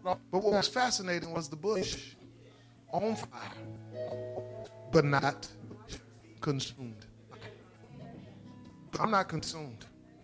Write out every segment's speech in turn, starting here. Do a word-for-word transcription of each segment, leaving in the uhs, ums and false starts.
But what was fascinating was the bush on fire, but not consumed. I'm not consumed.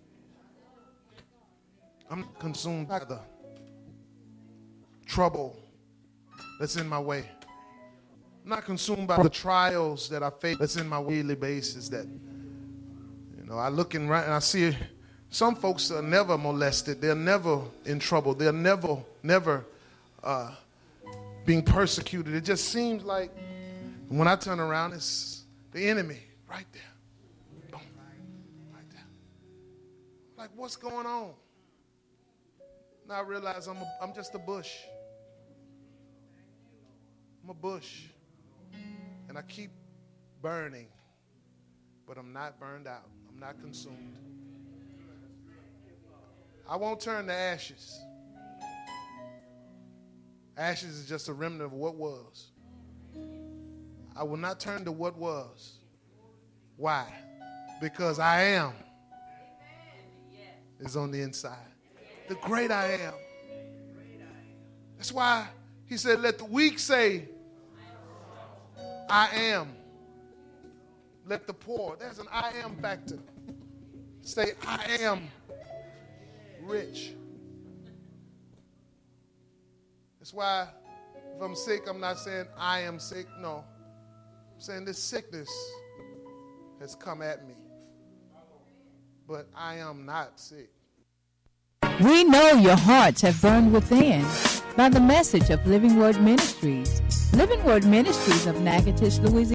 I'm not consumed by the trouble that's in my way. I'm not consumed by the trials that I face that's in my daily basis. That, you know, I look in right and I see some folks are never molested. They're never in trouble. They're never, never uh, being persecuted. It just seems like when I turn around, it's the enemy right there. Boom. Right there. Like, what's going on? Now I realize I'm, a, I'm just a bush. I'm a bush. And I keep burning, but I'm not burned out. I'm not consumed. I won't turn to ashes. Ashes is just a remnant of what was. I will not turn to what was. Why? Because I am is on the inside. The great I am. That's why he said, let the weak say, I am. Let the poor, there's an I am factor. Say, I am rich. That's why if I'm sick, I'm not saying I am sick. No. I'm saying this sickness has come at me. But I am not sick. We know your hearts have burned within by the message of Living Word Ministries. Living Word Ministries of Natchitoches, Louisiana.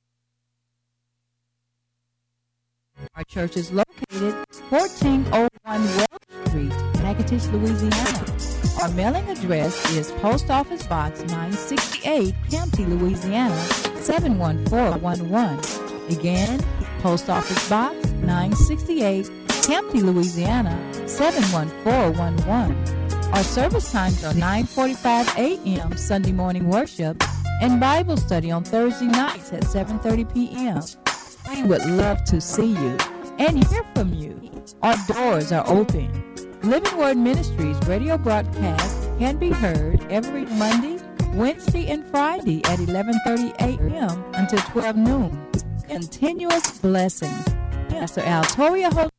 Our church is located fourteen oh one Welch Street, Natchitoches, Louisiana. Our mailing address is Post Office Box nine sixty-eight, Campty, Louisiana, seven one four one one. Again, Post Office Box nine sixty-eight, Campty, Louisiana, seven one four one one. Our service times are nine forty-five a.m. Sunday morning worship and Bible study on Thursday nights at seven thirty p.m. We would love to see you and hear from you. Our doors are open. Living Word Ministries radio broadcast can be heard every Monday, Wednesday, and Friday at eleven thirty a.m. until twelve noon. Continuous blessings. Pastor Altoria Holt.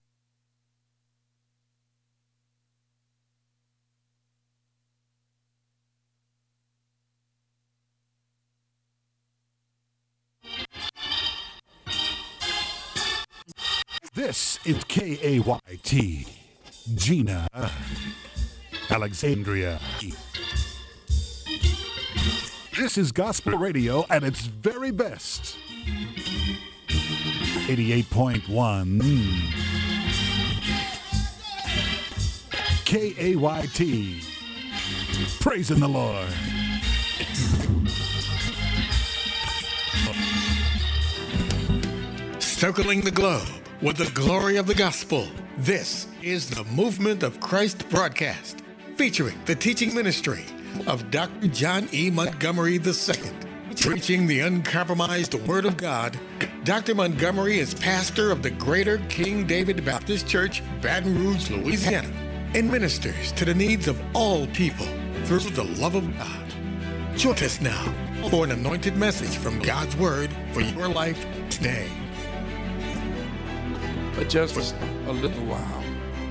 This is K A Y T, Gina, Alexandria. This is gospel radio at its very best. eighty-eight point one K A Y T, praising the Lord. Circling the globe with the glory of the gospel. This is the Movement of Christ broadcast, featuring the teaching ministry of Doctor John E. Montgomery the Second. Preaching the uncompromised Word of God, Doctor Montgomery is pastor of the Greater King David Baptist Church, Baton Rouge, Louisiana, and ministers to the needs of all people through the love of God. Join us now for an anointed message from God's Word for your life today. But just for a little while,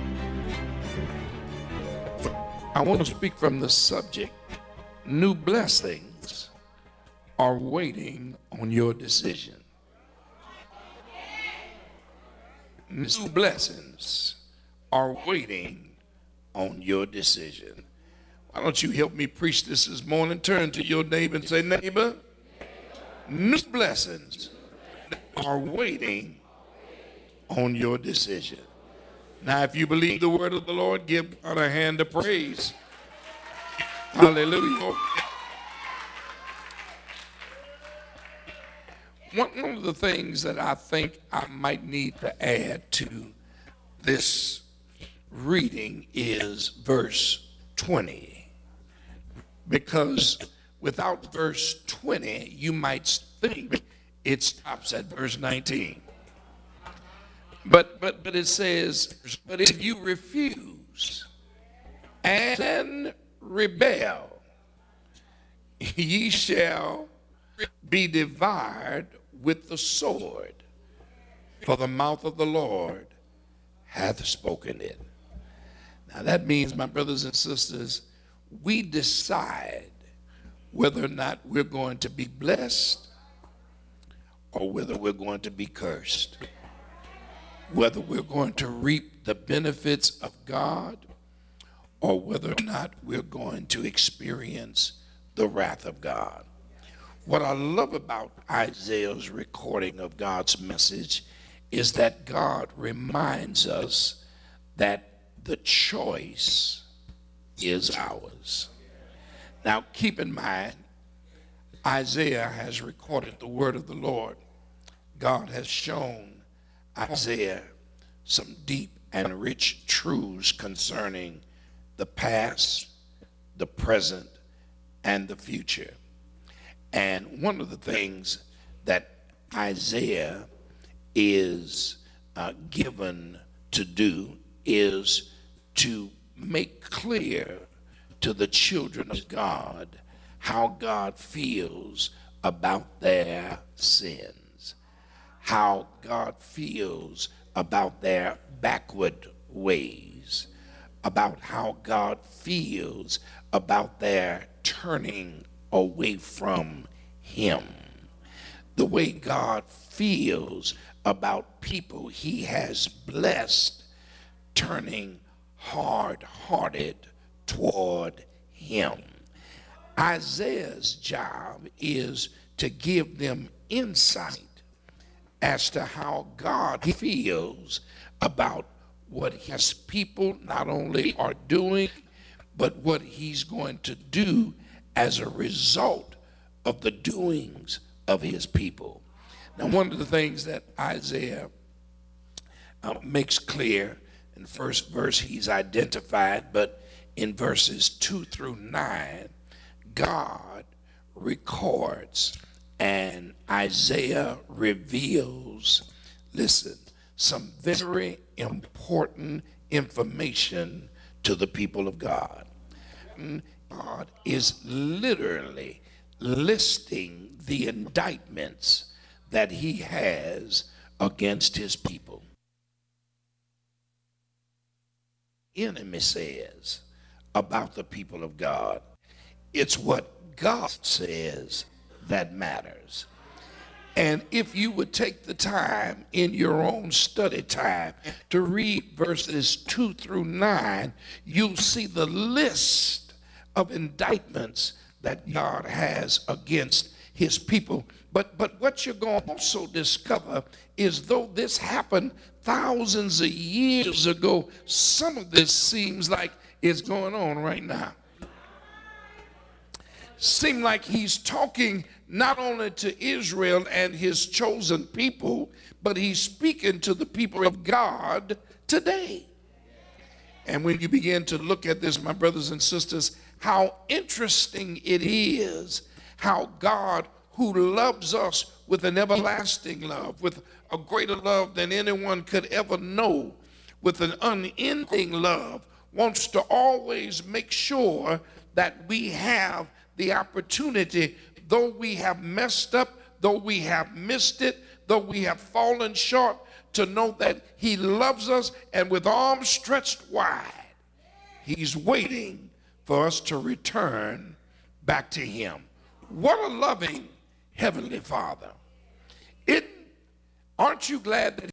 I want to speak from the subject, new blessings are waiting on your decision. New blessings are waiting on your decision. Why don't you help me preach this this morning? Turn to your neighbor and say, neighbor, new blessings are waiting on your decision. Now, if you believe the word of the Lord, give God a hand of praise. Hallelujah. One, one of the things that I think I might need to add to this reading is verse twenty. Because without verse twenty, you might think it stops at verse nineteen. But but but it says, but if you refuse and rebel, ye shall be devoured with the sword, for the mouth of the Lord hath spoken it. Now that means, my brothers and sisters, we decide whether or not we're going to be blessed or whether we're going to be cursed, whether we're going to reap the benefits of God or whether or not we're going to experience the wrath of God. What I love about Isaiah's recording of God's message is that God reminds us that the choice is ours. Now, keep in mind, Isaiah has recorded the word of the Lord. God has shown Isaiah some deep and rich truths concerning the past, the present, and the future. And one of the things that Isaiah is uh, given to do is to make clear to the children of God how God feels about their sins, how God feels about their backward ways, about how God feels about their turning away from him, the way God feels about people he has blessed turning hard-hearted toward him. Isaiah's job is to give them insight as to how God feels about what his people not only are doing, but what he's going to do as a result of the doings of his people. Now, one of the things that Isaiah uh, makes clear in the first verse, he's identified, but in verses two through nine, God records and Isaiah reveals, listen, some very important information to the people of God. God is literally listing the indictments that he has against his people. Enemy says about the people of God, it's what God says that matters. And if you would take the time in your own study time to read verses two through nine, you'll see the list of indictments that God has against his people. But but what you're going to also discover is, though this happened thousands of years ago, some of this seems like it's going on right now. Seem like he's talking not only to Israel and his chosen people, but he's speaking to the people of God today. And when you begin to look at this, my brothers and sisters, how interesting it is how God, who loves us with an everlasting love, with a greater love than anyone could ever know, with an unending love, wants to always make sure that we have the opportunity, though we have messed up, though we have missed it, though we have fallen short, to know that he loves us, and with arms stretched wide, he's waiting for us to return back to him. What a loving Heavenly Father. It, aren't you glad that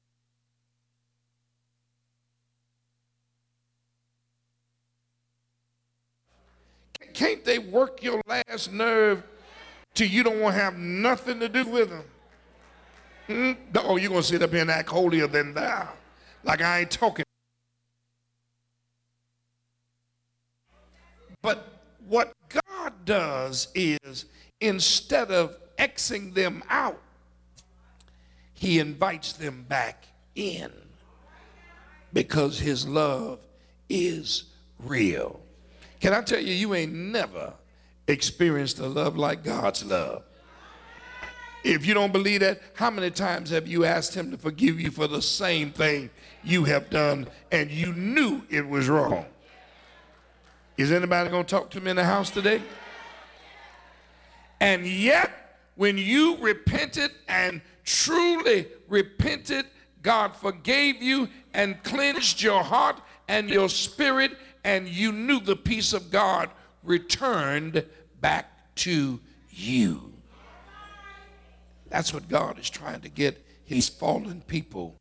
can't they work your last nerve till you don't want to have nothing to do with them? Hmm? Oh, you're going to sit up here and act holier than thou, like I ain't talking. But what God does is, instead of Xing them out, he invites them back in, because his love is real. Can I tell you, you ain't never experienced a love like God's love. If you don't believe that, how many times have you asked him to forgive you for the same thing you have done and you knew it was wrong? Is anybody going to talk to me in the house today? And yet, when you repented and truly repented, God forgave you and cleansed your heart and your spirit, and you knew the peace of God returned back to you. That's what God is trying to get his fallen people.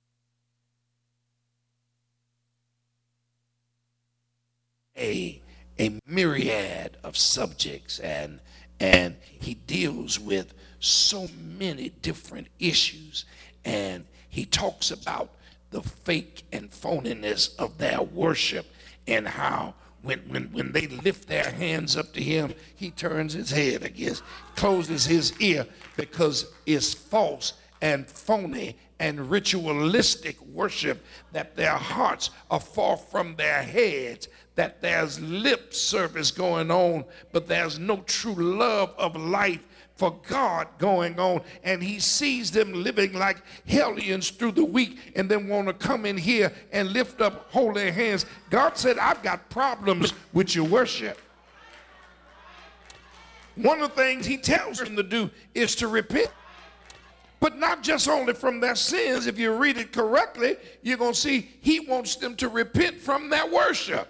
A, a myriad of subjects, and and he deals with so many different issues, and he talks about the fake and phoniness of their worship, and how when, when, when they lift their hands up to him, he turns his head, I guess, closes his ear, because it's false and phony and ritualistic worship, that their hearts are far from their heads, that there's lip service going on, but there's no true love of life for God going on. And he sees them living like hellions through the week, and then want to come in here and lift up holy hands. God said, I've got problems with your worship. One of the things he tells them to do is to repent. But not just only from their sins. If you read it correctly, you're going to see he wants them to repent from their worship.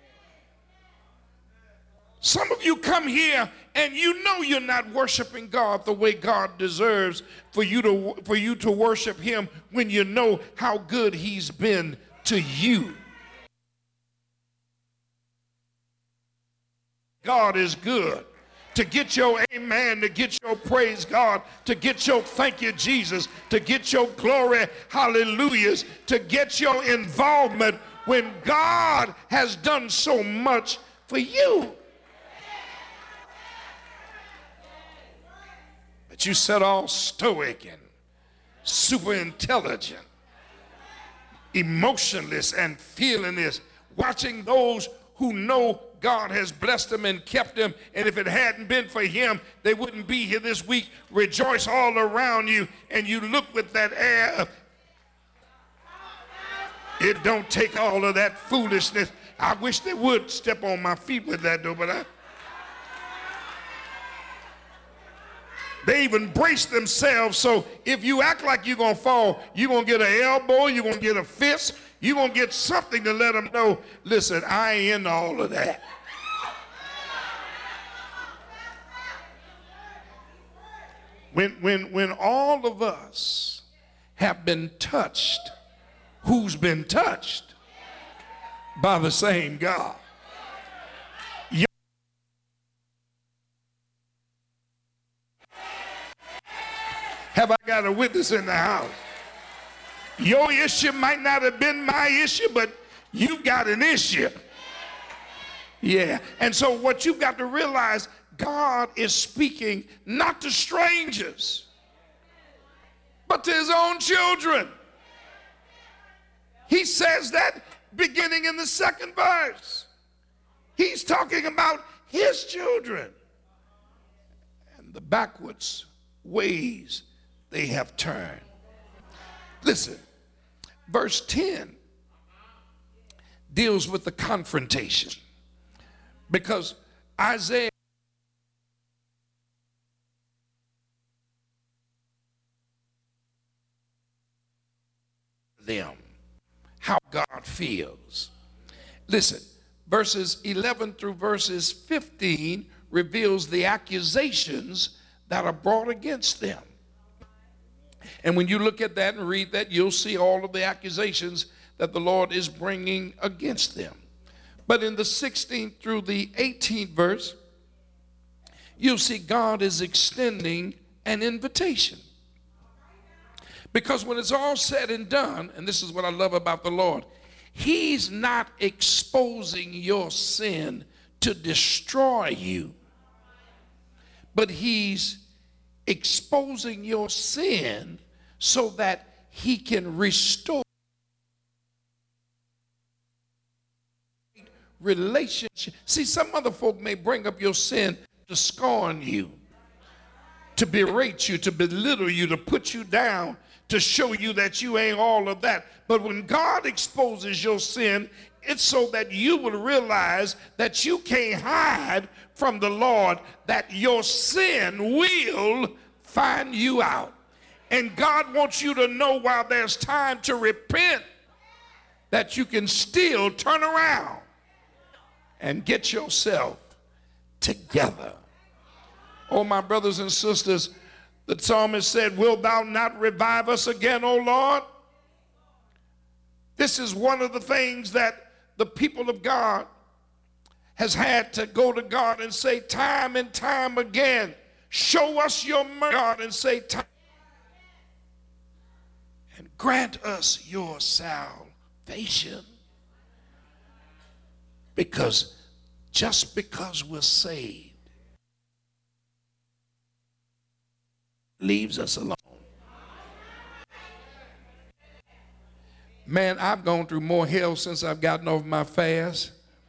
Some of you come here and you know you're not worshiping God the way God deserves for you to, for you to worship him, when you know how good he's been to you. God is good. To get your amen, to get your praise God, to get your thank you Jesus, to get your glory hallelujahs, to get your involvement when God has done so much for you. But you said all stoic and super intelligent, emotionless and feelingless, watching those who know God has blessed them and kept them, and if it hadn't been for him, they wouldn't be here this week. Rejoice all around you, and you look with that air of, it don't take all of that foolishness. I wish they would step on my feet with that though, but I, they even brace themselves, so if you act like you're going to fall, you're going to get an elbow, you're going to get a fist, you're going to get something to let them know, listen, I ain't into all of that. When, when, when all of us have been touched, who's been touched? By the same God. Have I got a witness in the house? Your issue might not have been my issue, but you got an issue. Yeah. And so what you've got to realize, God is speaking not to strangers, but to his own children. He says that beginning in the second verse. He's talking about his children and the backwards ways they have turned. Listen, verse ten deals with the confrontation, because Isaiah them how God feels. Listen, verses eleven through verses fifteen reveals the accusations that are brought against them. And when you look at that and read that, you'll see all of the accusations that the Lord is bringing against them. But in the sixteenth through the eighteenth verse, you'll see God is extending an invitation. Because when it's all said and done, and this is what I love about the Lord, he's not exposing your sin to destroy you, but he's exposing your sin so that he can restore relationship. See, some other folk may bring up your sin to scorn you, to berate you, to belittle you, to put you down, to show you that you ain't all of that. But when God exposes your sin, it's so that you will realize that you can't hide from the Lord, that your sin will find you out. And God wants you to know while there's time to repent, that you can still turn around and get yourself together. Oh, my brothers and sisters, the psalmist said, "Wilt thou not revive us again, O Lord?" This is one of the things that the people of God has had to go to God and say time and time again, "Show us your mercy," God, and say time, and grant us your salvation. Because just because we're saved leaves us alone. Man, I've gone through more hell since I've gotten off my fast.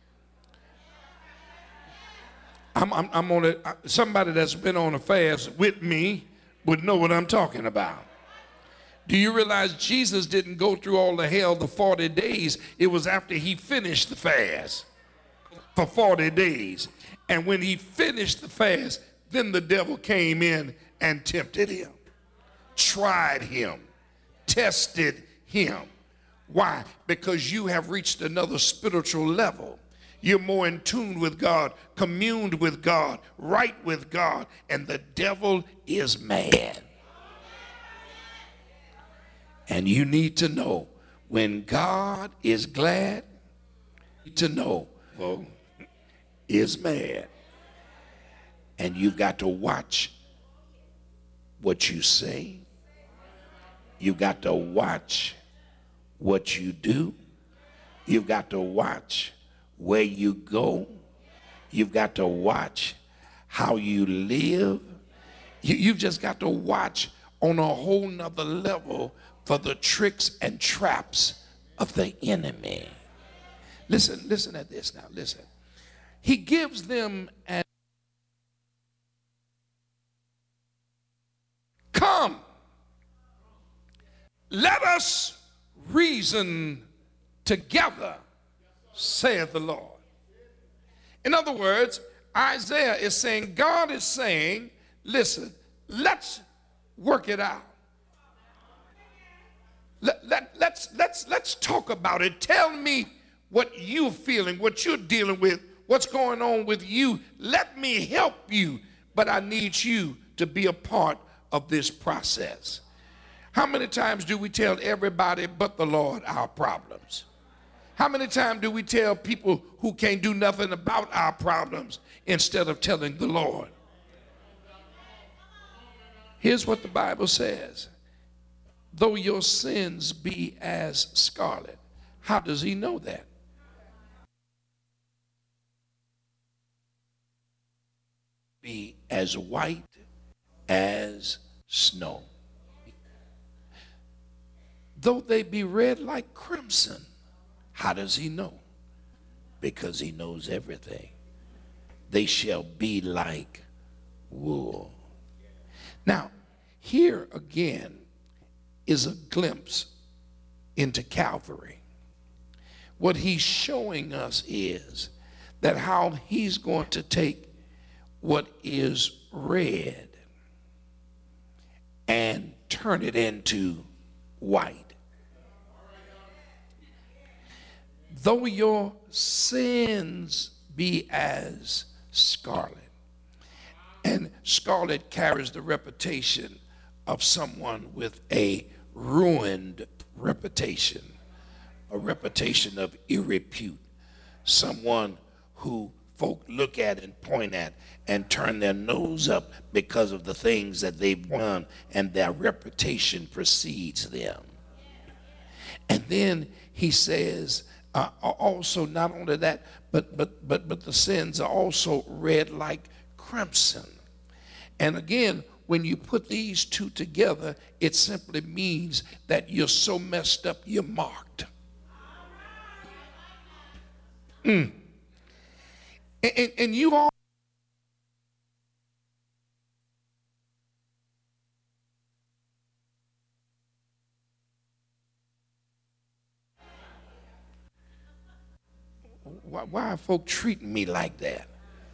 I'm, I'm, I'm on a, somebody that's been on a fast with me would know what I'm talking about. Do you realize Jesus didn't go through all the hell the forty days? It was after he finished the fast for forty days. And when he finished the fast, then the devil came in and tempted him, tried him, tested him. Why? Because you have reached another spiritual level. You're more in tune with God, communed with God, right with God, and the devil is mad. And you need to know, when God is glad, you need to know, well, is mad. And you've got to watch what you say. You've got to watch what you do. You've got to watch where you go. You've got to watch how you live. You, you've just got to watch on a whole nother level for the tricks and traps of the enemy. Listen, listen at this now, listen. He gives them an come, let us reason together, saith the Lord. In other words, Isaiah is saying, God is saying, listen, let's work it out. Let, let, let's, let's, let's talk about it. Tell me what you're feeling, what you're dealing with, what's going on with you. Let me help you, but I need you to be a part of this process. How many times do we tell everybody but the Lord our problems? How many times do we tell people who can't do nothing about our problems instead of telling the Lord? Here's what the Bible says. Though your sins be as scarlet. How does he know that? Be as white as snow. Though they be red like crimson. How does he know? Because he knows everything. They shall be like wool. Now, here again is a glimpse into Calvary. What he's showing us is that how he's going to take what is red and turn it into white. Though your sins be as scarlet. And scarlet carries the reputation of someone with a ruined reputation, a reputation of irrepute, someone who folk look at and point at and turn their nose up because of the things that they've done, and their reputation precedes them. And then he says, uh, also not only that, but but but but the sins are also red like crimson. And again, when you put these two together, it simply means that you're so messed up, you're marked. Mm. And, and, and you all why are folk treating me like that?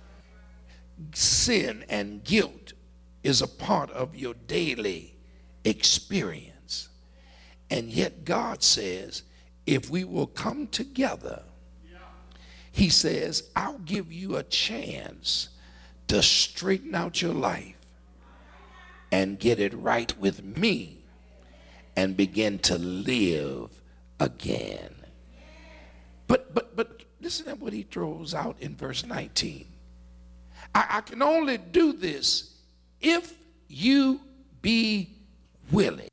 Sin and guilt is a part of your daily experience. And yet God says, if we will come together, he says, I'll give you a chance to straighten out your life and get it right with me and begin to live again. But but but listen to what he throws out in verse nineteen. I, I can only do this if you be willing.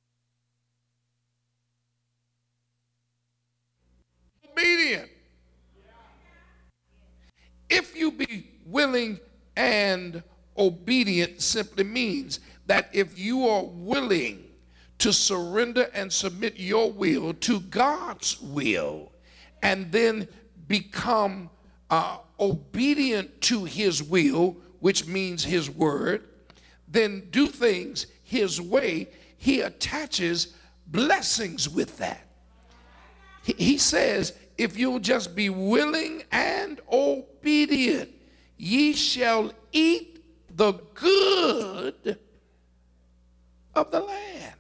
Obedient. If you be willing and obedient simply means that if you are willing to surrender and submit your will to God's will and then become uh, obedient to his will, which means his word, then do things his way, he attaches blessings with that. He, he says, if you'll just be willing and obedient, ye shall eat the good of the land.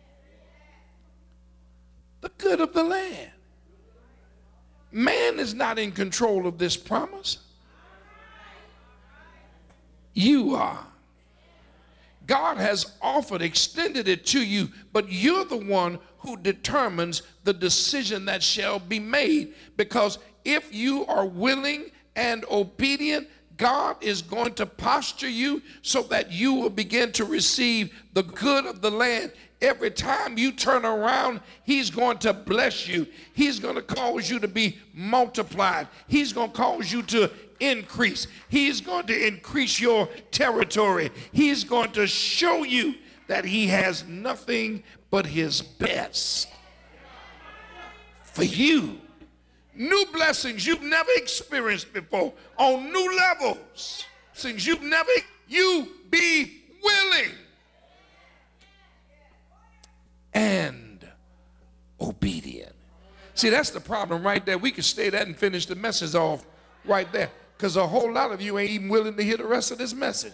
The good of the land. Man is not in control of this promise. You are. God has offered, extended it to you, but you're the one who determines the decision that shall be made. Because if you are willing and obedient, God is going to posture you so that you will begin to receive the good of the land. Every time you turn around, he's going to bless you. He's going to cause you to be multiplied. He's going to cause you to increase. He's going to increase your territory. He's going to show you that he has nothing but his best for you. New blessings you've never experienced before on new levels. Things you've never, you be willing and obedient. See, that's the problem right there. We could stay that and finish the message off right there, because a whole lot of you ain't even willing to hear the rest of this message.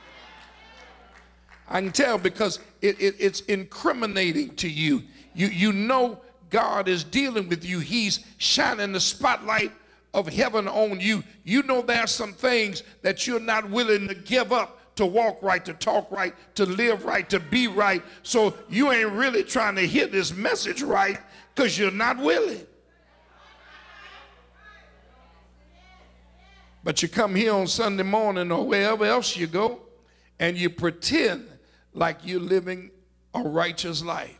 I can tell, because it, it, it's incriminating to you. You, you know God is dealing with you. He's shining the spotlight of heaven on you. You know there's some things that you're not willing to give up to walk right, to talk right, to live right, to be right. So you ain't really trying to hear this message right because you're not willing. But you come here on Sunday morning or wherever else you go, and you pretend like you're living a righteous life.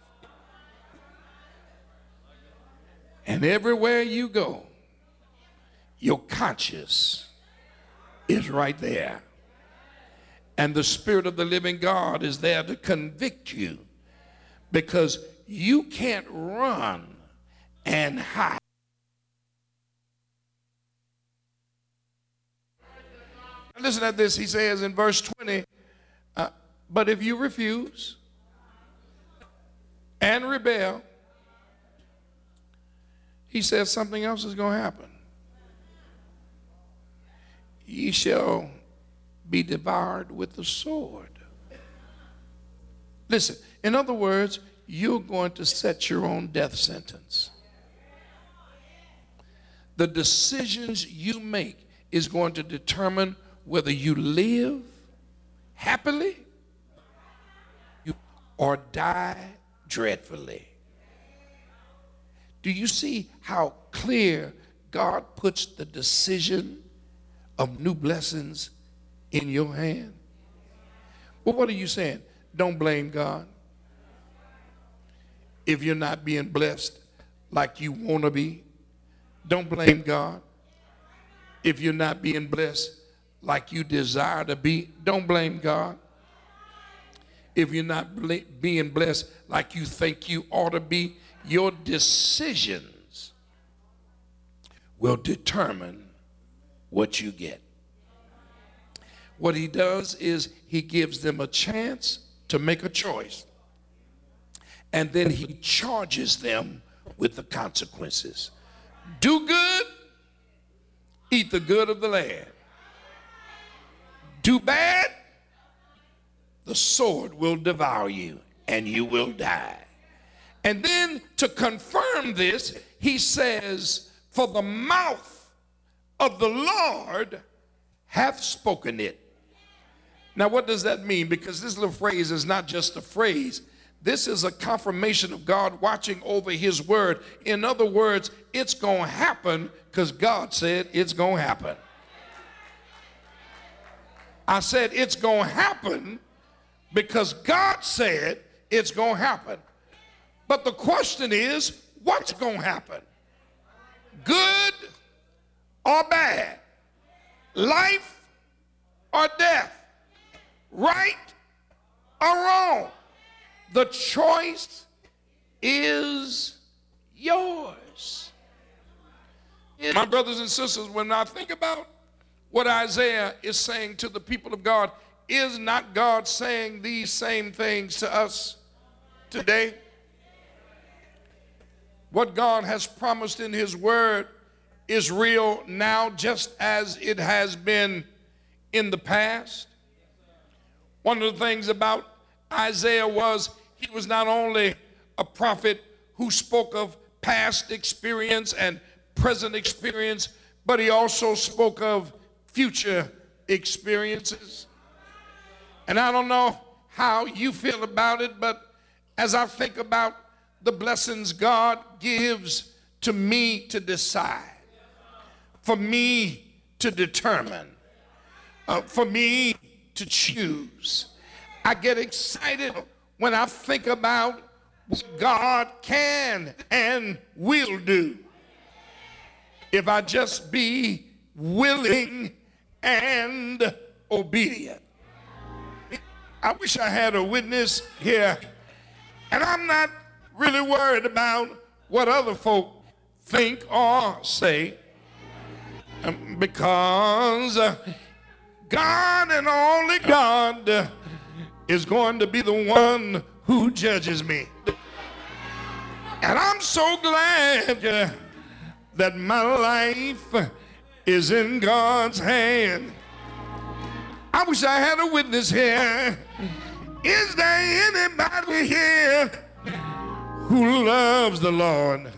And everywhere you go, your conscience is right there. And the Spirit of the living God is there to convict you, because you can't run and hide. Listen to this. He says in verse twenty, uh, but if you refuse and rebel, he says something else is going to happen. Ye shall be devoured with the sword. Listen, in other words, you're going to set your own death sentence. The decisions you make is going to determine whether you live happily or die dreadfully. Do you see how clear God puts the decision of new blessings in your hand? Well, what are you saying? Don't blame God if you're not being blessed like you want to be. Don't blame God if you're not being blessed like you desire to be. Don't blame God if you're not ble- being blessed like you think you ought to be. Your decisions will determine what you get. What he does is he gives them a chance to make a choice, and then he charges them with the consequences. Do good eat the good of the land. Do bad, the sword will devour you and you will die. And then to confirm this, he says, for the mouth of the Lord hath spoken it. Now, what does that mean? Because this little phrase is not just a phrase. This is a confirmation of God watching over his word. In other words, it's going to happen because God said it's going to happen. I said it's going to happen because God said it's going to happen. But the question is, what's going to happen? Good or bad? Life or death? Right or wrong? The choice is yours. My brothers and sisters, when I think about what Isaiah is saying to the people of God, is not God saying these same things to us today? What God has promised in his word is real now, just as it has been in the past. One of the things about Isaiah was he was not only a prophet who spoke of past experience and present experience, but he also spoke of future experiences. And I don't know how you feel about it, but as I think about the blessings God gives to me to decide, for me to determine, uh, for me to choose, I get excited when I think about what God can and will do if I just be willing and obedient. I wish I had a witness here, and I'm not really worried about what other folk think or say, um, because uh, God and only God uh, is going to be the one who judges me. And I'm so glad uh, that my life is in God's hand. I wish I had a witness here. Is there anybody here who loves the Lord,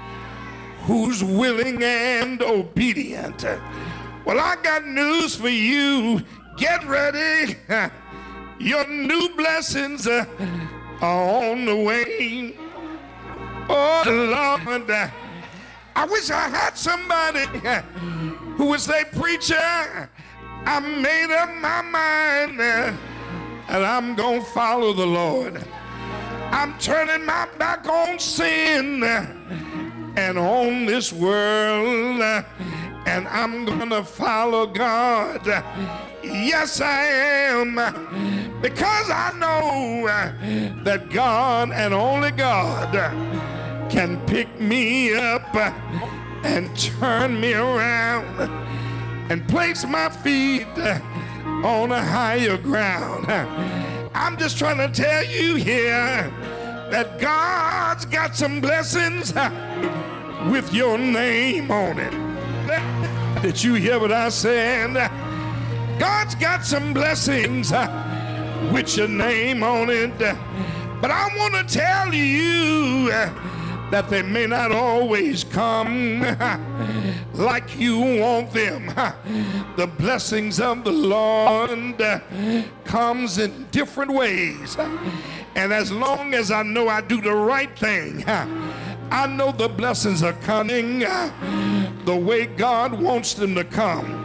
who's willing and obedient? Well, I got news for you. Get ready. Your new blessings are on the way. Oh, Lord, I wish I had somebody who would say, preacher, I made up my mind and I'm going to follow the Lord. I'm turning my back on sin and on this world, and I'm going to follow God. Yes, I am, because I know that God and only God can pick me up and turn me around and place my feet on a higher ground. I'm just trying to tell you here that God's got some blessings with your name on it. Did you hear what I said? God's got some blessings with your name on it. But I want to tell you that they may not always come like you want them. The blessings of the Lord comes in different ways. And as long as I know I do the right thing, I know the blessings are coming the way God wants them to come.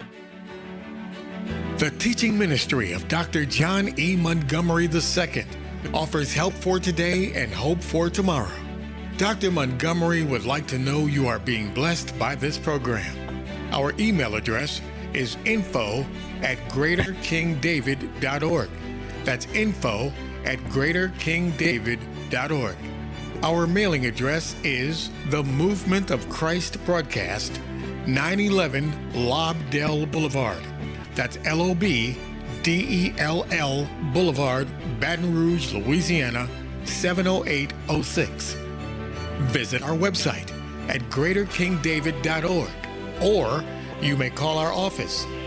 The teaching ministry of Doctor John E. Montgomery the Second offers help for today and hope for tomorrow. Doctor Montgomery would like to know you are being blessed by this program. Our email address is info at greater king david dot org. That's info at greater king david dot org. Our mailing address is The Movement of Christ Broadcast, nine eleven Lobdell Boulevard. That's L O B D E L L Boulevard, Baton Rouge, Louisiana, seven oh eight oh six. Visit our website at greater king david dot org or You may call our office